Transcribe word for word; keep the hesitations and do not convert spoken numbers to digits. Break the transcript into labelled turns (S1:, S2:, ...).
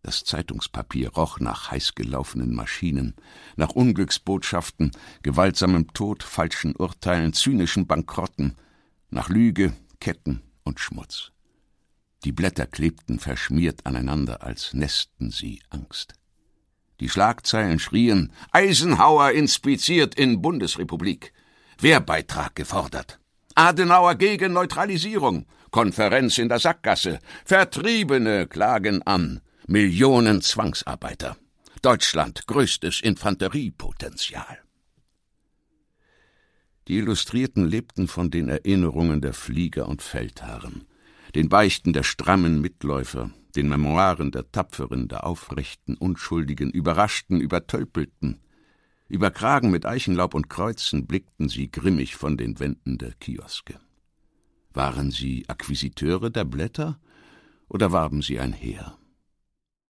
S1: Das Zeitungspapier roch nach heißgelaufenen Maschinen, nach Unglücksbotschaften, gewaltsamem Tod, falschen Urteilen, zynischen Bankrotten, nach Lüge, Ketten und Schmutz. Die Blätter klebten verschmiert aneinander, als nässten sie Angst. Die Schlagzeilen schrien: Eisenhower inspiziert in Bundesrepublik. Wehrbeitrag gefordert. Adenauer gegen Neutralisierung. Konferenz in der Sackgasse. Vertriebene klagen an. Millionen Zwangsarbeiter. Deutschland größtes Infanteriepotenzial. Die Illustrierten lebten von den Erinnerungen der Flieger und Feldherren, den Beichten der strammen Mitläufer, den Memoiren der Tapferen, der Aufrechten, Unschuldigen, Überraschten, Übertölpelten. Über Kragen mit Eichenlaub und Kreuzen blickten sie grimmig von den Wänden der Kioske. Waren sie Akquisiteure der Blätter oder warben sie ein Heer?